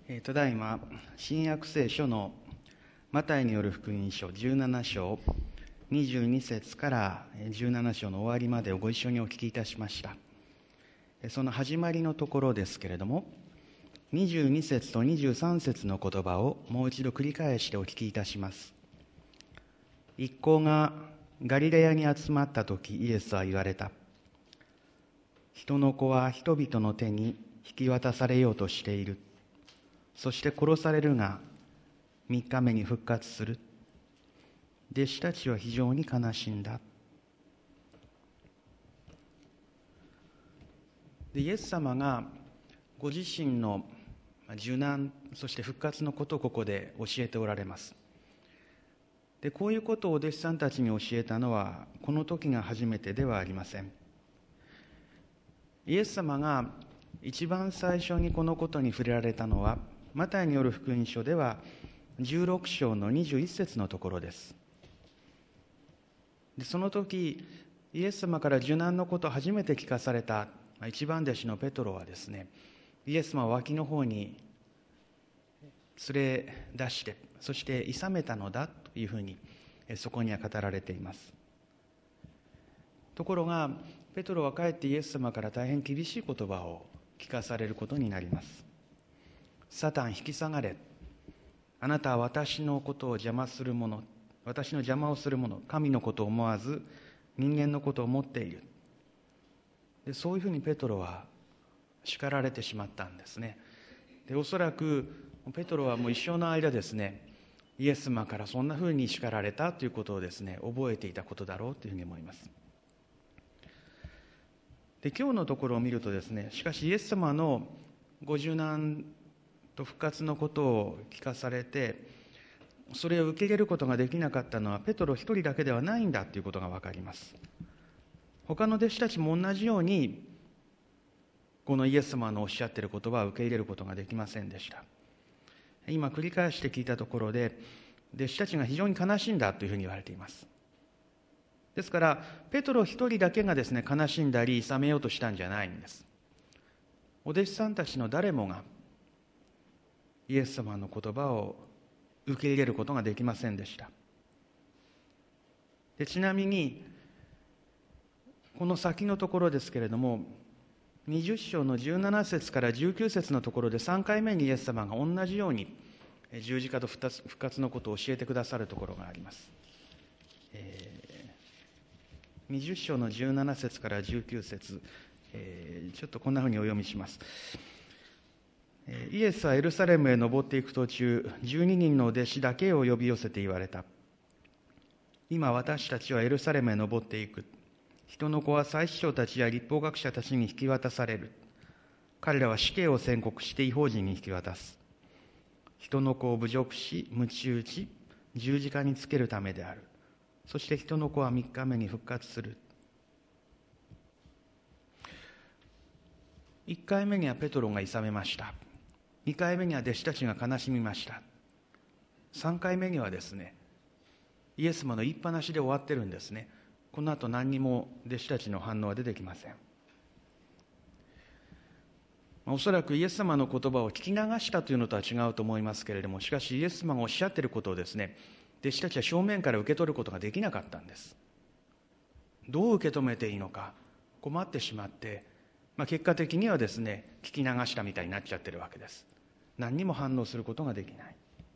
ただいま新約聖書のマタイによる福音書17章22節から17章の終わりまでをご一緒にお聞きいたしました。その始まりのところですけれども、22節と23節の言葉をもう一度繰り返してお聞きいたします。一行がガリレヤに集まった時、イエスは言われた。人の子は人々の手に引き渡されようとしている。そして殺されるが3日目に復活する。弟子たちは非常に悲しんだ。でイエス様がご自身の受難そして復活のことをここで教えておられます。でこういうことをお弟子さんたちに教えたのはこの時が初めてではありません。イエス様が一番最初にこのことに触れられたのはマタイによる福音書では16章の21節のところです。でその時イエス様から受難のことを初めて聞かされた一番弟子のペトロはですね、イエス様を脇の方に連れ出して、そして諌めたのだというふうにそこには語られています。ところがペトロはかえってイエス様から大変厳しい言葉を聞かされることになります。サタン引き下がれ、あなたは私のことを邪魔する者、私の邪魔をする者、神のことを思わず人間のことを思っている。でそういうふうにペトロは叱られてしまったんですね。でおそらくペトロはもう一生の間ですね、イエス様からそんなふうに叱られたということをですね覚えていたことだろうというふうに思います。で今日のところを見るとですね、しかしイエス様のご受難と復活のことを聞かされて、それを受け入れることができなかったのはペトロ一人だけではないんだということが分かります。他の弟子たちも同じようにこのイエス様のおっしゃっている言葉を受け入れることができませんでした。今繰り返して聞いたところで、弟子たちが非常に悲しんだというふうに言われています。ですからペトロ一人だけがですね悲しんだり諌めようとしたんじゃないんです。お弟子さんたちの誰もがイエス様の言葉を受け入れることができませんでした。でちなみにこの先のところですけれども、20章の17節から19節のところで3回目にイエス様が同じように十字架と復活のことを教えてくださるところがあります。20章の17節から19節、ちょっとこんなふうにお読みします。イエスはエルサレムへ登っていく途中、12人の弟子だけを呼び寄せて言われた。今私たちはエルサレムへ登っていく。人の子は祭司長たちや律法学者たちに引き渡される。彼らは死刑を宣告して異邦人に引き渡す。人の子を侮辱し、鞭打ち、十字架につけるためである。そして人の子は3日目に復活する。1回目にはペトロが諌めました。2回目には弟子たちが悲しみました。3回目にはですね、イエス様の言いっぱなしで終わってるんですね。この後何にも弟子たちの反応は出てきません。おそらくイエス様の言葉を聞き流したというのとは違うと思いますけれども、しかしイエス様がおっしゃっていることをですね、弟子たちは正面から受け取ることができなかったんです。どう受け止めていいのか困ってしまって、結果的にはですね聞き流したみたいになっちゃってるわけです。何にも反応することができない。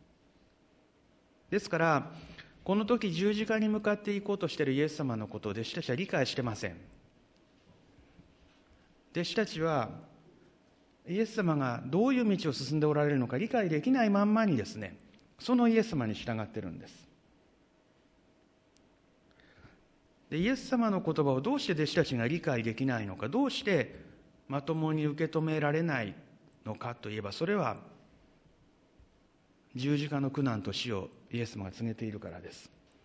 ですからこの時十字架に向かっていこうとしているイエス様のことを弟子たちは理解してません。弟子たちはイエス様がどういう道を進んでおられるのか理解できないまんまにですね、そのイエス様に従っているんです。でイエス様の言葉をどうして弟子たちが理解できないのか、どうしてまともに受け止められないのかといえば、それは十字架の苦難と死をイエス様が告げているからです。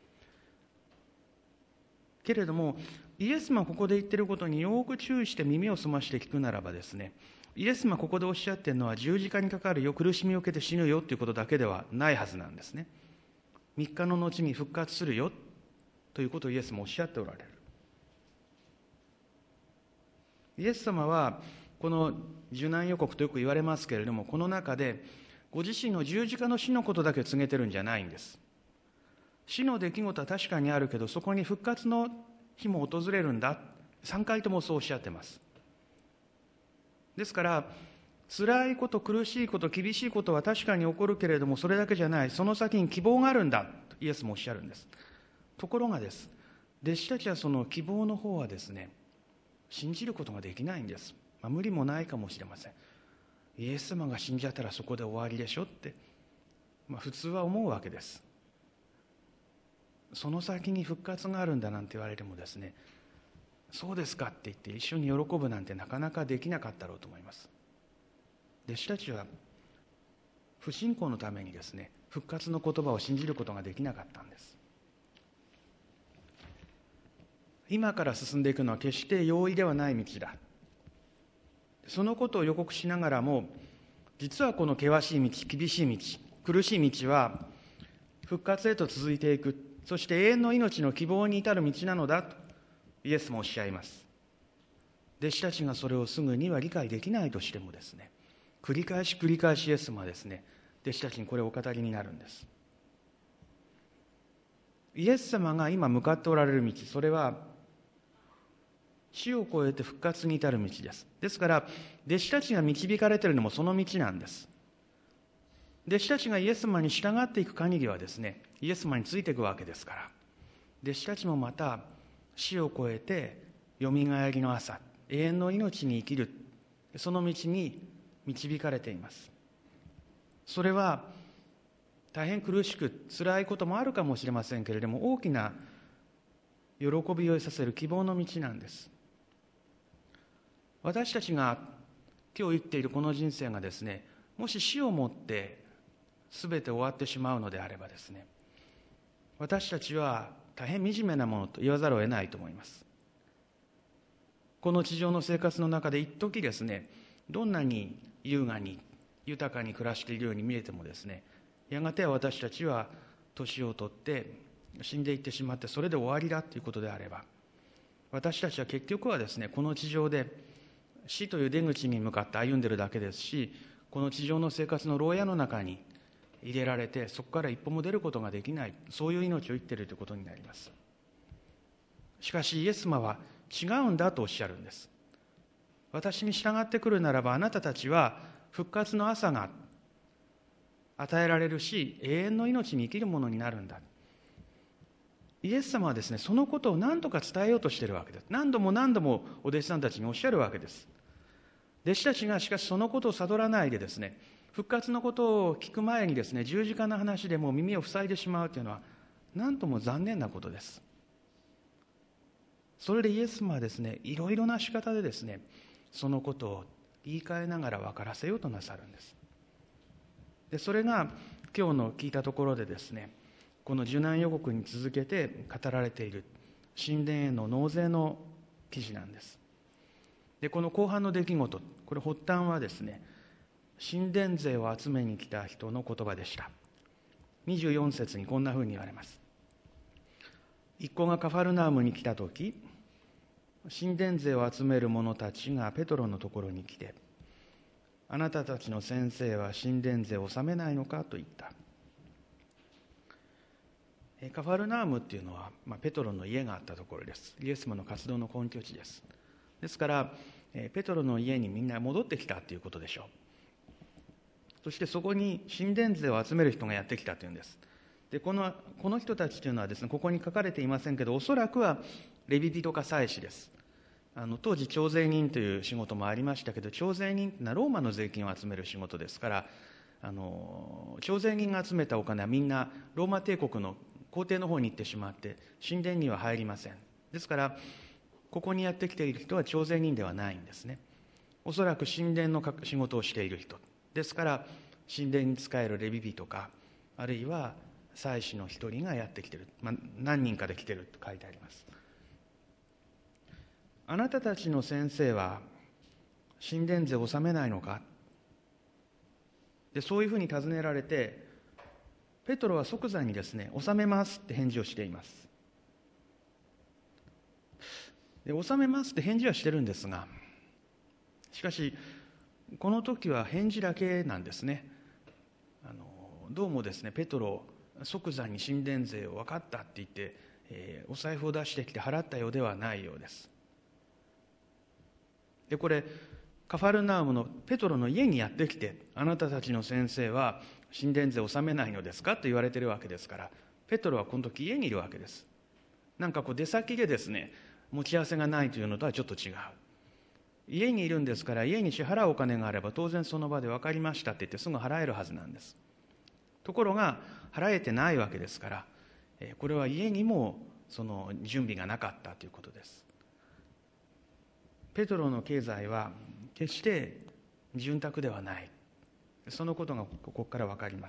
けれどもイエス様がここで言っていることによく注意して耳を澄まして聞くならばですね、イエス様がここでおっしゃっているのは十字架にかかるよ、苦しみを受けて死ぬよということだけではないはずなんですね。3日の後に復活するよということをイエス様おっしゃっておられる。イエス様はこの受難予告とよく言われますけれども、この中でご自身の十字架の死のことだけ告げてるんじゃないんです。死の出来事は確かにあるけど、そこに復活の日も訪れるんだ。3回ともそうおっしゃってます。ですから、辛いこと、苦しいこと、厳しいことは確かに起こるけれども、それだけじゃない。その先に希望があるんだとイエスもおっしゃるんです。ところがです、弟子たちはその希望の方はですね、信じることができないんです。無理もないかもしれません。イエス様が死んじゃったらそこで終わりでしょって、普通は思うわけです。その先に復活があるんだなんて言われてもですね、そうですかって言って一緒に喜ぶなんてなかなかできなかったろうと思います。弟子たちは不信仰のためにですね、復活の言葉を信じることができなかったんです。今から進んでいくのは決して容易ではない道だ。そのことを予告しながらも、実はこの険しい道、厳しい道、苦しい道は復活へと続いていく、そして永遠の命の希望に至る道なのだとイエスもおっしゃいます。弟子たちがそれをすぐには理解できないとしてもですね、繰り返しイエス様はですね、弟子たちにこれをお語りになるんです。イエス様が今向かっておられる道、それは死を越えて復活に至る道です。ですから弟子たちが導かれているのもその道なんです。弟子たちがイエス様に従っていく限りはですね、イエス様についていくわけですから、弟子たちもまた死を越えてよみがえりの朝、永遠の命に生きる、その道に導かれています。それは大変苦しく辛いこともあるかもしれませんけれども、大きな喜びを得させる希望の道なんです。私たちが今日生きているこの人生がですね、もし死をもって全て終わってしまうのであればですね、私たちは大変惨めなものと言わざるを得ないと思います。この地上の生活の中で一時ですね、どんなに優雅に豊かに暮らしているように見えてもですね、やがては私たちは年を取って死んでいってしまって、それで終わりだということであれば、私たちは結局はですね、この地上で死という出口に向かって歩んでいるだけですし、この地上の生活の牢屋の中に入れられて、そこから一歩も出ることができない、そういう命を生きているということになります。しかしイエス様は違うんだとおっしゃるんです。私に従ってくるならば、あなたたちは復活の朝が与えられるし、永遠の命に生きるものになるんだ。イエス様はですね、そのことを何とか伝えようとしているわけです。何度もお弟子さんたちにおっしゃるわけです。弟子たちがしかしそのことを悟らないでですね、復活のことを聞く前にですね、十字架の話でもう耳を塞いでしまうというのは何とも残念なことです。それでイエス様はですね、いろいろな仕方でですね、そのことを言い換えながら分からせようとなさるんです。でそれが今日の聞いたところでですね、この受難予告に続けて語られている神殿への納税の記事なんです。でこの後半の出来事、これ発端はですね、神殿税を集めに来た人の言葉でした。24節にこんなふうに言われます。一行がカファルナウムに来たとき、神殿税を集める者たちがペトロのところに来て、あなたたちの先生は神殿税を納めないのかと言った。カファルナウムっていうのは、ペトロの家があったところです。イエス様の活動の根拠地です。ですからペトロの家にみんな戻ってきたということでしょう。そしてそこに神殿税を集める人がやってきたというんです。でこの人たちというのはですね、ここに書かれていませんけど、おそらくはレビ人か祭司です。当時徴税人という仕事もありましたけど、徴税人というのはローマの税金を集める仕事ですから、徴税人が集めたお金はみんなローマ帝国の皇帝の方に行ってしまって神殿には入りません。ですからここにやってきている人は徴税人ではないんですね。おそらく神殿の仕事をしている人ですから、神殿に仕えるレビ人か、あるいは祭司の一人がやってきている、何人かで来ていると書いてあります。あなたたちの先生は神殿税を納めないのか。でそういうふうに尋ねられて、ペトロは即座にですね、納めますって返事をしています。で納めますって返事はしてるんですが、しかしこの時は返事だけなんですね。 どうもですね、ペトロ即座に神殿税を分かったって言って、お財布を出してきて払ったようではないようです。でこれカファルナウムのペトロの家にやってきて、あなたたちの先生は神殿税を納めないのですかと言われているわけですから、ペトロはこの時家にいるわけです。なんか出先でですね、持ち合わせがないというのとはちょっと違う。家にいるんですから、家に支払うお金があれば当然その場で分かりましたって言ってすぐ払えるはずなんです。ところが払えてないわけですから、これは家にもその準備がなかったということです。ペトロの経済は決して潤沢ではない、そのことがここから分かります。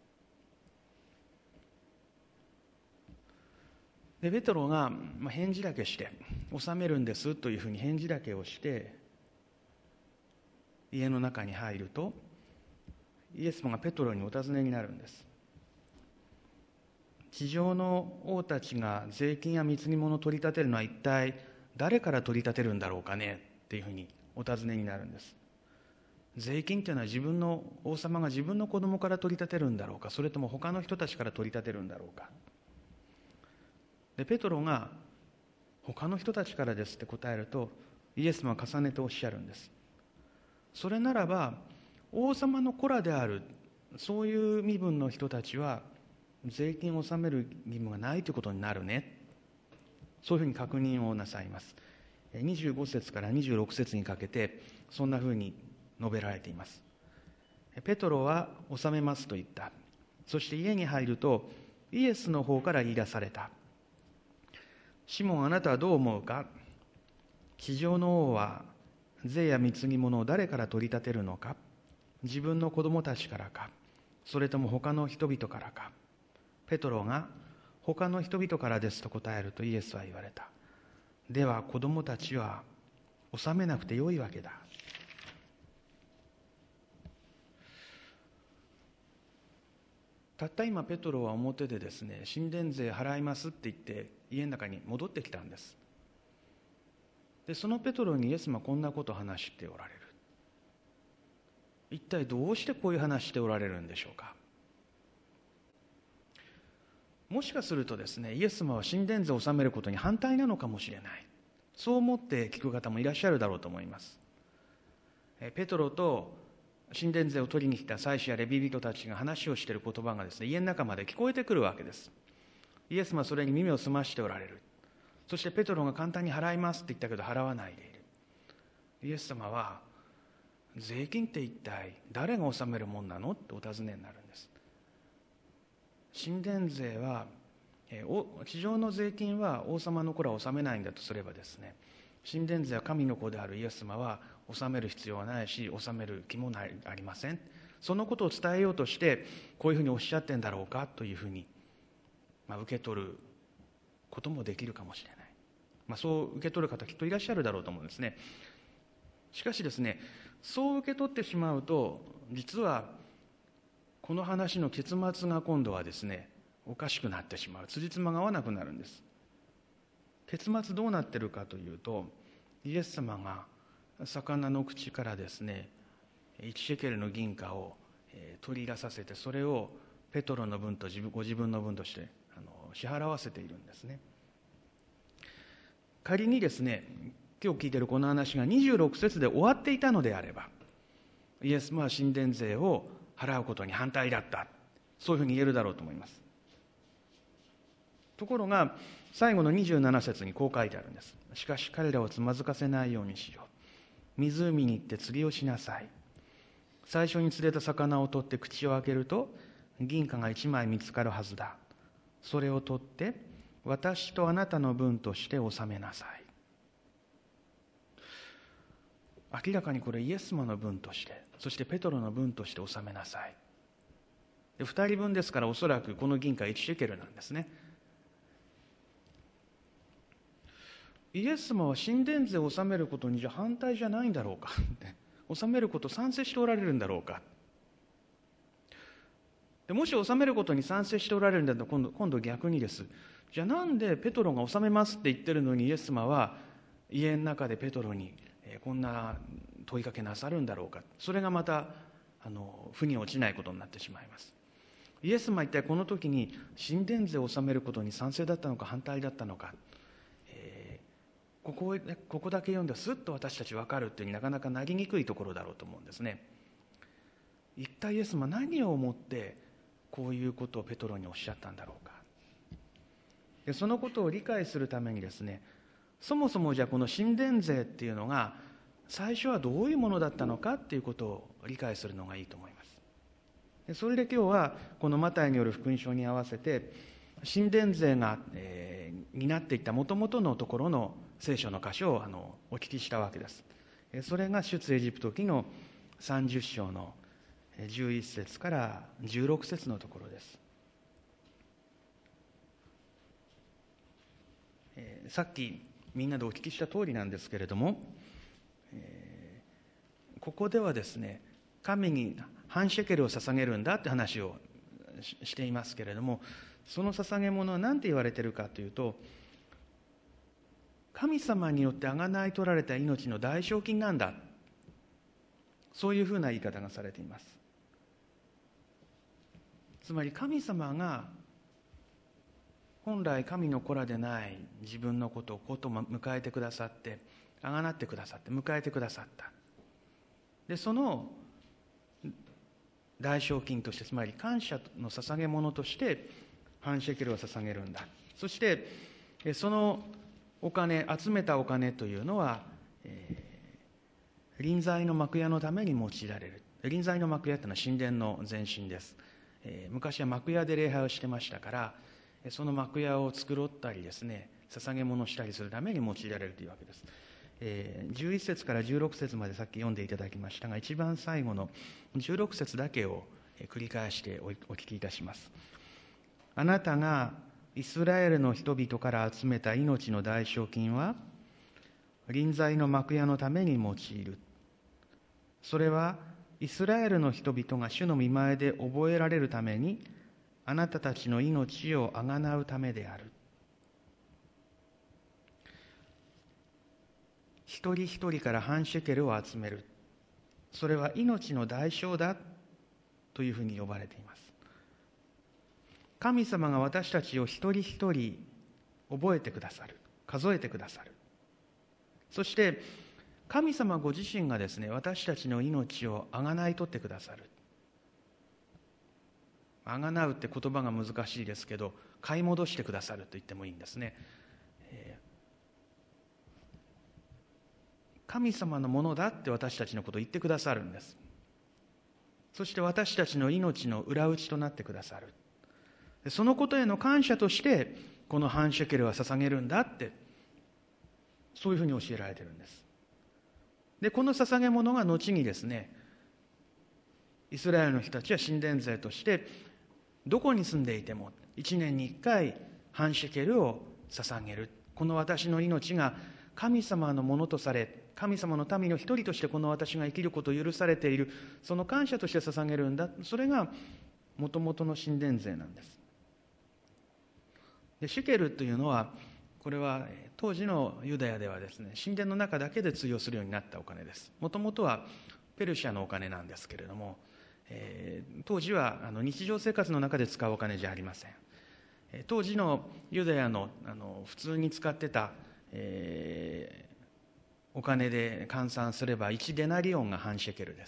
でペトロが返事だけして納めるんですというふうに返事だけをして家の中に入ると、イエス様がペトロにお尋ねになるんです。地上の王たちが税金や貢ぎ物を取り立てるのは一体誰から取り立てるんだろうかねっていうふうにお尋ねになるんです。税金というのは王様が自分の子供から取り立てるんだろうか、それとも他の人たちから取り立てるんだろうか。でペトロが他の人たちからですって答えると、イエス様は重ねておっしゃるんです。それならば王様の子らであるそういう身分の人たちは税金を納める義務がないということになるね、そういうふうに確認をなさいます。25節から26節にかけてそんなふうに述べられています。ペトロは納めますと言った。そして家に入るとイエスの方から言い出された。シモン、あなたはどう思うか。地上の王は税や貢ぎ物を誰から取り立てるのか。自分の子供たちからか、それとも他の人々からか。ペトロが他の人々からですと答えると、イエスは言われた。では子供たちは納めなくてよいわけだ。たった今ペトロは表でですね、神殿税払いますって言って家の中に戻ってきたんです。でそのペトロにイエス様はこんなことを話しておられる。一体どうしてこういう話しておられるんでしょうか。もしかするとですね、イエス様は神殿税を納めることに反対なのかもしれない、そう思って聞く方もいらっしゃるだろうと思います。ペトロと神殿税を取りに来た祭司やレビ人たちが話をしている言葉がですね、家の中まで聞こえてくるわけです。イエス様はそれに耳を澄ましておられる。そしてペトロが簡単に払いますって言ったけど払わないでいる。イエス様は税金って一体誰が納めるもんなのってお尋ねになるんです。神殿税は地上の税金は王様の子らは納めないんだとすればですね、神殿税は神の子であるイエス様は納める必要はないし、納める気もありません。そのことを伝えようとしてこういうふうにおっしゃってんだろうかというふうに、受け取ることもできるかもしれない。そう受け取る方きっといらっしゃるだろうと思うんですね。しかしですね、そう受け取ってしまうと、実はこの話の結末が今度はですね、おかしくなってしまう。辻褄が合わなくなるんです。結末どうなってるかというと、イエス様が魚の口からですね、1シェケルの銀貨を取り出させて、それをペトロの分とご自分の分として支払わせているんですね。仮にですね、今日聞いているこの話が26節で終わっていたのであれば、イエス様は神殿税を払うことに反対だった、そういうふうに言えるだろうと思います。ところが最後の27節にこう書いてあるんです。しかし彼らをつまずかせないようにしよう。湖に行って釣りをしなさい。最初に釣れた魚を取って口を開けると銀貨が1枚見つかるはずだ。それを取って私とあなたの分として納めなさい。明らかにこれイエス様の分として、そしてペトロの分として納めなさい。で2人分ですから、おそらくこの銀貨1シェケルなんですね。イエス様は神殿税を納めることに反対じゃないんだろうか納めること賛成しておられるんだろうか。でもし納めることに賛成しておられるんだと、今度逆にです。じゃあなんでペトロが納めますって言ってるのにイエス様は家の中でペトロにこんな問いかけなさるんだろうか。それがまた腑に落ちないことになってしまいます。イエス様は一体この時に神殿税を納めることに賛成だったのか反対だったのか、ここだけ読んでスッと私たち分かるというになかなかなりにくいところだろうと思うんですね。一体イエス様は何を思ってこういうことをペトロにおっしゃったんだろうか。でそのことを理解するためにですね、そもそもじゃあこの神殿税っていうのが最初はどういうものだったのかっていうことを理解するのがいいと思います。でそれで今日はこのマタイによる福音書に合わせて神殿税が、担っていったもともとのところの聖書の箇所をお聞きしたわけです。それが出エジプト記の30章の11節から16節のところです。さっきみんなでお聞きした通りなんですけれども、ここではですね、神に半シェケルを捧げるんだって話をしていますけれども、その捧げ物は何て言われているかというと、神様によって贖い取られた命の代償金なんだ、そういうふうな言い方がされています。つまり神様が本来神の子らでない自分のことを迎えてくださって、贖ってくださって迎えてくださった。でその代償金として、つまり感謝の捧げ物として半シェケルを捧げるんだ。そしてそのお金、集めたお金というのは、臨在の幕屋のために用いられる。臨在の幕屋というのは神殿の前身です。昔は幕屋で礼拝をしてましたから、その幕屋を作ろったりですね、捧げ物をしたりするために用いられるというわけです。11節から16節までさっき読んでいただきましたが、一番最後の16節だけを繰り返してお聞きいたします。あなたがイスラエルの人々から集めた命の代償金は臨在の幕屋のために用いる。それはイスラエルの人々が主の御前で覚えられるために、あなたたちの命をあがなうためである。一人一人から半シェケルを集める。それは命の代償だというふうに呼ばれています。神様が私たちを一人一人覚えてくださる。数えてくださる。そして神様ご自身がですね、私たちの命をあがない取ってくださる。あがなうって言葉が難しいですけど、買い戻してくださると言ってもいいんですね。神様のものだって私たちのことを言ってくださるんです。そして私たちの命の裏打ちとなってくださる。そのことへの感謝としてこの半シェケルは捧げるんだって、そういうふうに教えられているんです。でこの捧げ物が後にですね、イスラエルの人たちは神殿税としてどこに住んでいても1年に1回半シェケルを捧げる。この私の命が神様のものとされ、神様の民の一人としてこの私が生きることを許されている、その感謝として捧げるんだ。それがもともとの神殿税なんです。でシェケルというのは、これは当時のユダヤではですね、神殿の中だけで通用するようになったお金です。もともとはペルシャのお金なんですけれども、当時は日常生活の中で使うお金じゃありません。当時のユダヤの普通に使ってた、お金で換算すれば1デナリオンが半シェケルです。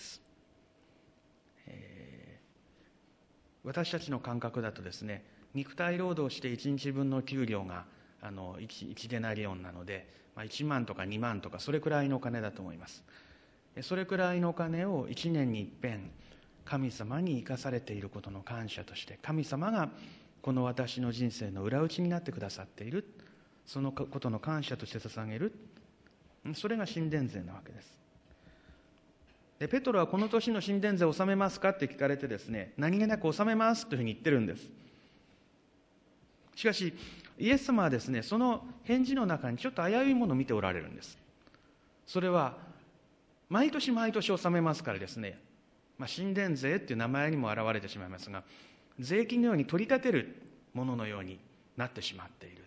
私たちの感覚だとですね、肉体労働して1日分の給料が1デナリオンなので、1万とか2万とかそれくらいのお金だと思います。それくらいのお金を1年に一遍神様に生かされていることの感謝として、神様がこの私の人生の裏打ちになってくださっている、そのことの感謝として捧げる、それが神殿税なわけです。でペトロはこの年の神殿税を納めますかって聞かれてですね、何気なく納めますというふうに言ってるんです。しかしイエス様はですね、その返事の中にちょっと危ういものを見ておられるんです。それは毎年毎年納めますからですね、神殿税っていう名前にも表れてしまいますが、税金のように取り立てるもののようになってしまっている。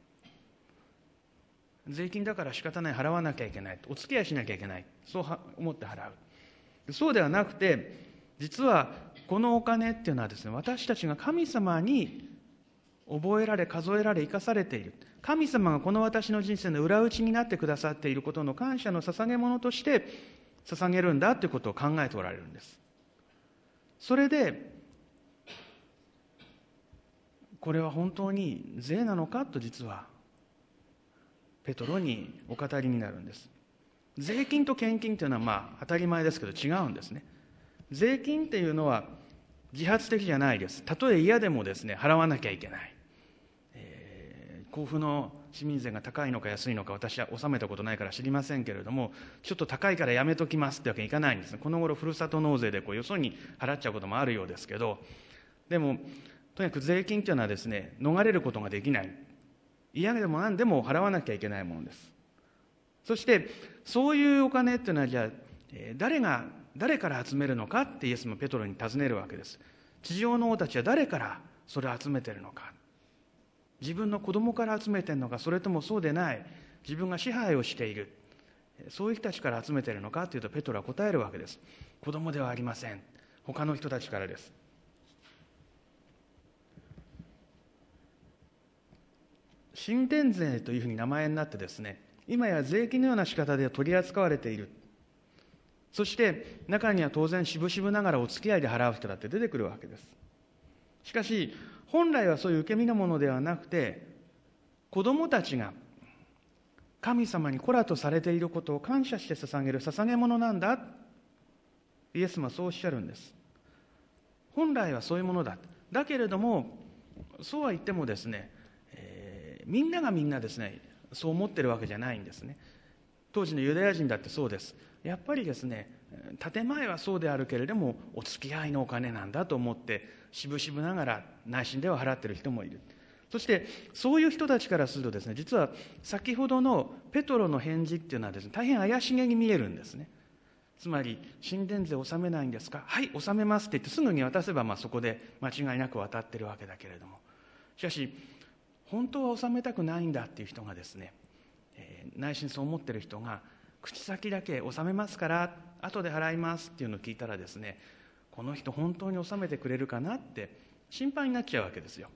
税金だから仕方ない、払わなきゃいけない、お付き合いしなきゃいけない、そう思って払う。そうではなくて、 実はこのお金っていうのはですね、私たちが神様に覚えられ、数えられ、生かされている。神様がこの私の人生の裏打ちになってくださっていることの感謝の捧げ物として捧げるんだということを考えておられるんです。それで、これは本当に税なのかと実はペトロにお語りになるんです。税金と献金というのは当たり前ですけど違うんですね。税金っていうのは自発的じゃないです。たとえ嫌でもですね、払わなきゃいけない。甲府の市民税が高いのか安いのか私は納めたことないから知りませんけれども、ちょっと高いからやめときますってわけにいかないんですね。この頃ふるさと納税でよそに払っちゃうこともあるようですけど、でもとにかく税金というのはですね、逃れることができない。嫌でも何でも払わなきゃいけないものです。そしてそういうお金っていうのはじゃあ誰から集めるのかってイエスもペトロに尋ねるわけです。地上の王たちは誰からそれを集めてるのか。自分の子供から集めてるのか、それともそうでない自分が支配をしているそういう人たちから集めてるのかというと、ペトロは答えるわけです。子供ではありません。他の人たちからです。神殿税というふうに名前になってですね、今や税金のような仕方で取り扱われている。そして中には当然しぶしぶながらお付き合いで払う人だって出てくるわけです。しかし本来はそういう受け身のものではなくて、子供たちが神様に子らとされていることを感謝して捧げる捧げ物なんだ。イエスもそうおっしゃるんです。本来はそういうものだ。だけれどもそうは言ってもですね、みんながみんなですねそう思ってるわけじゃないんですね。当時のユダヤ人だってそうです。やっぱりですね、建前はそうであるけれどもお付き合いのお金なんだと思ってしぶしぶながら内心では払ってる人もいる。そしてそういう人たちからするとですね、実は先ほどのペトロの返事っていうのはですね、大変怪しげに見えるんですね。つまり神殿税納めないんですか、はい納めますって言ってすぐに渡せばそこで間違いなく渡ってるわけだけれども、しかし本当は納めたくないんだっていう人がですね、内心そう思ってる人が口先だけ納めますから後で払いますっていうのを聞いたらですね、この人本当に納めてくれるかなって心配になっちゃうわけですよ。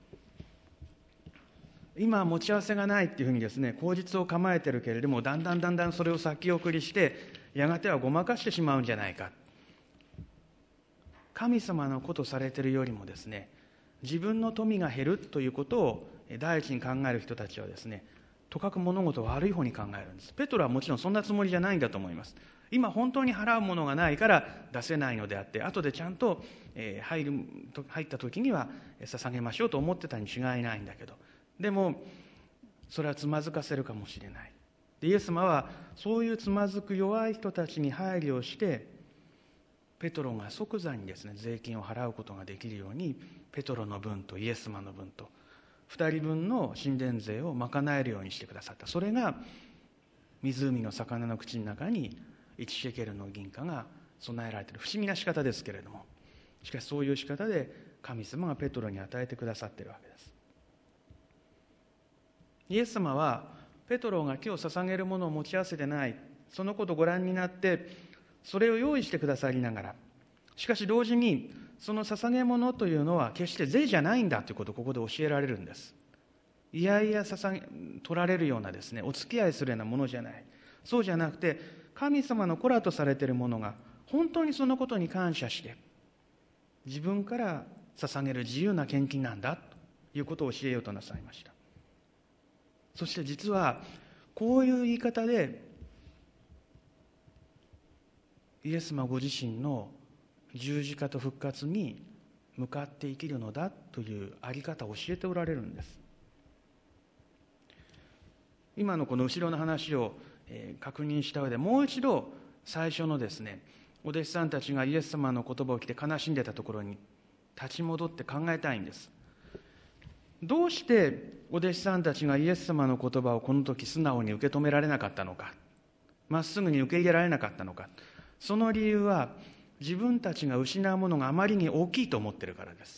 今は持ち合わせがないっていうふうにですね、口実を構えてるけれども、だんだんそれを先送りしてやがてはごまかしてしまうんじゃないか。神様のことされているよりもですね、自分の富が減るということを第一に考える人たちはですね、とかく物事を悪い方に考えるんです。ペトロはもちろんそんなつもりじゃないんだと思います。今本当に払うものがないから出せないのであって、後でちゃんと入った時には捧げましょうと思ってたに違いないんだけど、でもそれはつまずかせるかもしれない。でイエス様はそういうつまずく弱い人たちに配慮して、ペトロが即座にですね税金を払うことができるように、ペトロの分とイエス様の分と2人分の神殿税を賄えるようにしてくださった。それが湖の魚の口の中に1シェケルの銀貨が備えられている。不思議な仕方ですけれども、しかしそういう仕方で神様がペトロに与えてくださっているわけです。イエス様はペトロが今日捧げるものを持ち合わせてない、そのことをご覧になってそれを用意してくださりながら、しかし同時にその捧げ物というのは決して税じゃないんだということをここで教えられるんです。いやいや取られるようなですね、お付き合いするようなものじゃない。そうじゃなくて、神様の子らとされているものが本当にそのことに感謝して自分から捧げる自由な献金なんだということを教えようとなさいました。そして実はこういう言い方でイエス様ご自身の十字架と復活に向かって生きるのだというあり方を教えておられるんです。今のこの後ろの話を確認した上で、もう一度最初のですね、お弟子さんたちがイエス様の言葉を聞いて悲しんでたところに立ち戻って考えたいんです。どうしてお弟子さんたちがイエス様の言葉をこの時素直に受け止められなかったのか、まっすぐに受け入れられなかったのか。その理由は自分たちが失うものがあまりに大きいと思っているからです。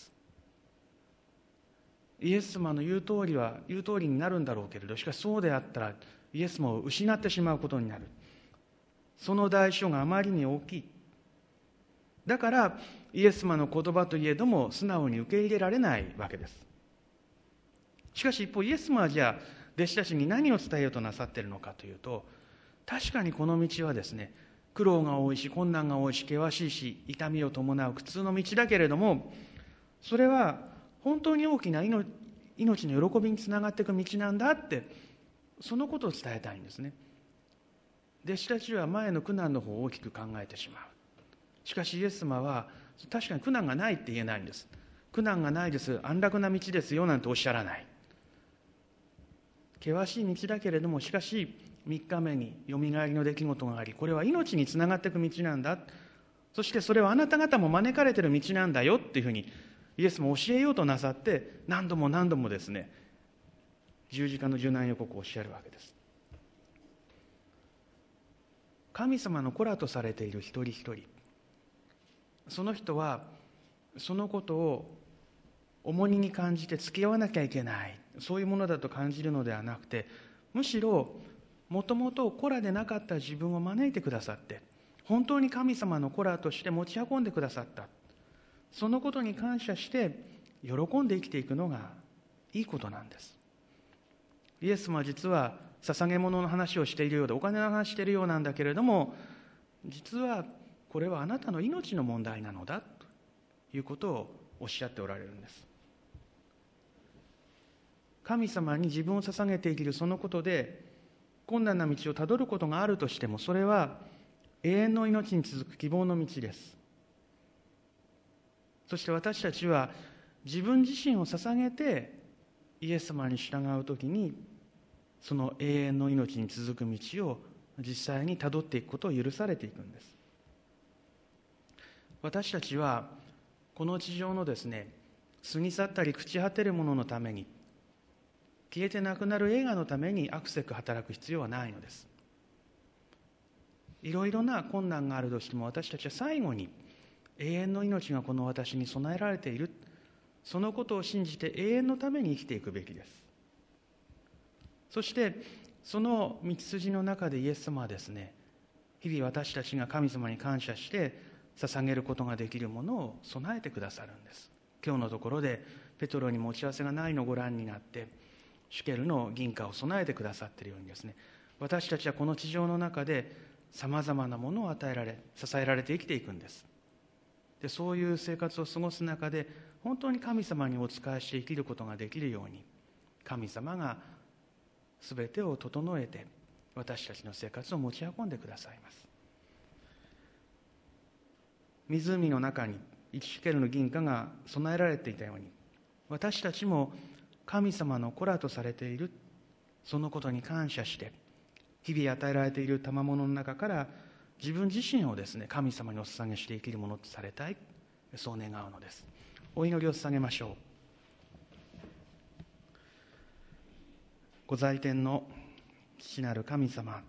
イエス様の言う通りになるんだろうけれど、しかしそうであったらイエス様を失ってしまうことになる。その代償があまりに大きい。 だからイエス様の言葉といえども素直に受け入れられないわけです。しかし一方、イエス様はじゃあ弟子たちに何を伝えようとなさっているのかというと、確かにこの道はですね、苦労が多いし困難が多いし険しいし痛みを伴う苦痛の道だけれども、それは本当に大きな命の喜びにつながっていく道なんだって、そのことを伝えたいんですね。弟子たちは前の苦難の方を大きく考えてしまう。しかしイエス様は確かに苦難がないって言えないんです。苦難がないです、安楽な道ですよなんておっしゃらない。険しい道だけれども、しかし3日目によみがえりの出来事があり、これは命につながっていく道なんだ、そしてそれはあなた方も招かれている道なんだよっていうふうにイエスも教えようとなさって、何度も何度もですね、十字架の受難予告をおっしゃるわけです。神様の子らとされている一人一人、その人はそのことを重荷に感じて付き合わなきゃいけない、そういうものだと感じるのではなくて、むしろもともと子らでなかった自分を招いてくださって、本当に神様の子らとして持ち運んでくださった、そのことに感謝して喜んで生きていくのがいいことなんです。イエス様は実は捧げ物の話をしているようで、お金の話しているようなんだけれども、実はこれはあなたの命の問題なのだということをおっしゃっておられるんです。神様に自分を捧げて生きるそのことで困難な道をたどることがあるとしても、それは永遠の命に続く希望の道です。そして私たちは自分自身を捧げてイエス様に従うときに、その永遠の命に続く道を実際にたどっていくことを許されていくんです。私たちはこの地上のですね、過ぎ去ったり朽ち果てるもののために、消えてなくなる栄華のためにあくせく働く必要はないのです。いろいろな困難があるとしても、私たちは最後に永遠の命がこの私に備えられている、そのことを信じて永遠のために生きていくべきです。そしてその道筋の中でイエス様はですね、日々私たちが神様に感謝して捧げることができるものを備えてくださるんです。今日のところでペトロに持ち合わせがないのをご覧になって、シュケルの銀貨を備えてくださっているようにですね、私たちはこの地上の中でさまざまなものを与えられ、支えられて生きていくんです。で、そういう生活を過ごす中で本当に神様にお仕えして生きることができるように、神様が全てを整えて私たちの生活を持ち運んでくださいます。湖の中に1シュケルの銀貨が備えられていたように、私たちも神様の子らとされている、そのことに感謝して日々与えられている賜物の中から自分自身をですね、神様にお捧げして生きるものとされたい、そう願うのです。お祈りを捧げましょう。ご在天の父なる神様、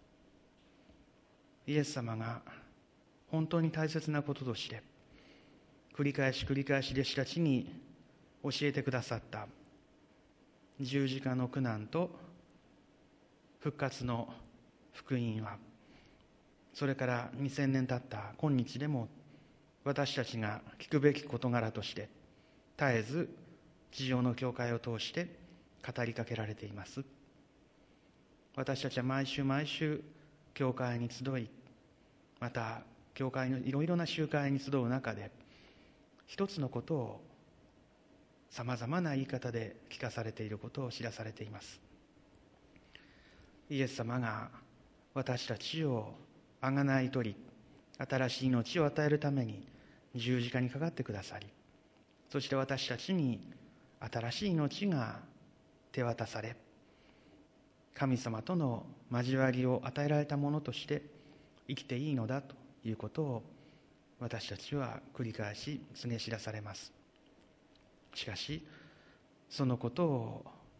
イエス様が本当に大切なこととして繰り返し繰り返し弟子たちに教えてくださった十字架の苦難と復活の福音は、それから2000年経った今日でも私たちが聞くべき事柄として絶えず地上の教会を通して語りかけられています。私たちは毎週毎週教会に集い、また教会のいろいろな集会に集う中で一つのことをさまざまな言い方で聞かされていることを知らされています。イエス様が私たちを贖い取り、新しい命を与えるために十字架にかかってくださり、そして私たちに新しい命が手渡され、神様との交わりを与えられたものとして生きていいのだということを私たちは繰り返し告げ知らされます。しかしそのことを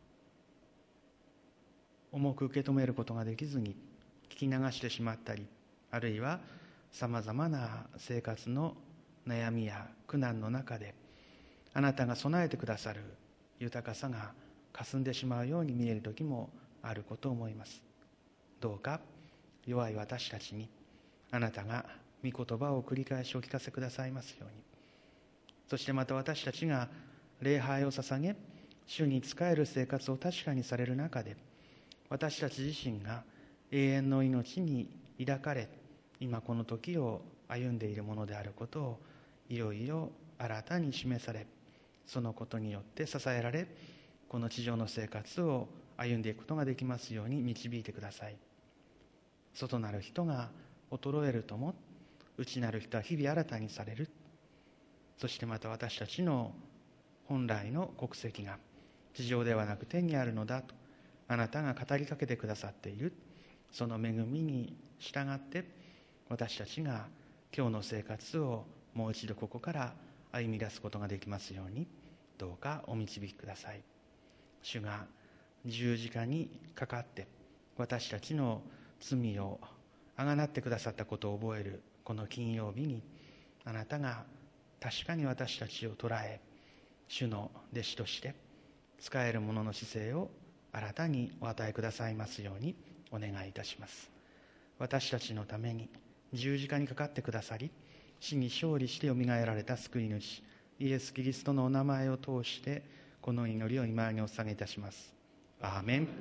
重く受け止めることができずに聞き流してしまったり、あるいはさまざまな生活の悩みや苦難の中であなたが備えてくださる豊かさが霞んでしまうように見える時もあることを思います。どうか弱い私たちにあなたが御言葉を繰り返しお聞かせくださいますように。そしてまた私たちが礼拝を捧げ、主に仕える生活を確かにされる中で、私たち自身が永遠の命に抱かれ、今この時を歩んでいるものであることをいよいよ新たに示され、そのことによって支えられ、この地上の生活を歩んでいくことができますように導いてください。外なる人が衰えるとも、内なる人は日々新たにされる。そしてまた私たちの本来の国籍が地上ではなく天にあるのだとあなたが語りかけてくださっている。その恵みに従って私たちが今日の生活をもう一度ここから歩み出すことができますように、どうかお導きください。主が十字架にかかって私たちの罪をあがなってくださったことを覚えるこの金曜日に、あなたが確かに私たちを捉え、主の弟子として仕える者の姿勢を新たにお与えくださいますようにお願いいたします。私たちのために十字架にかかってくださり、死に勝利してよみがえられた救い主イエス・キリストのお名前を通してこの祈りを今にお捧げいたします。アーメン。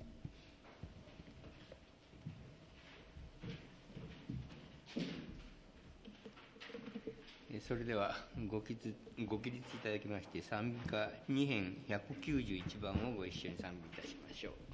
それではご起立いただきまして、賛美歌2編191番をご一緒に賛美いたしましょう。